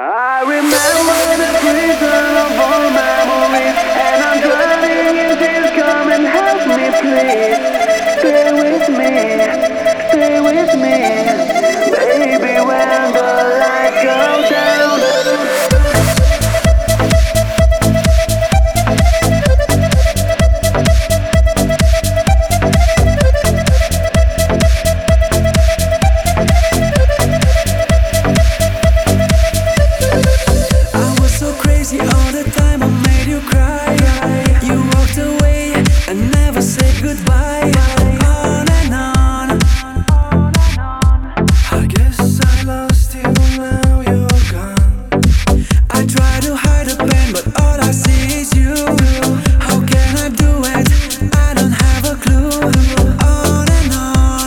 I remember the prison of all memories, and I'm drowning in tears. Come and help me, please. Stay with me, baby, when the lights go down. All the time I made you cry. You walked away and never said goodbye. On and on. I guess I lost you, now you're gone. I try to hide the pain, but all I see is you. How can I do it? I don't have a clue. On and on.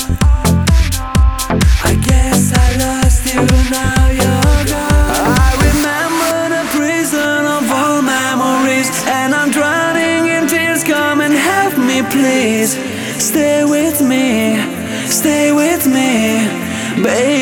I guess I lost you, now you're gone. And I'm drowning in tears. Come and help me, please. Stay with me, baby.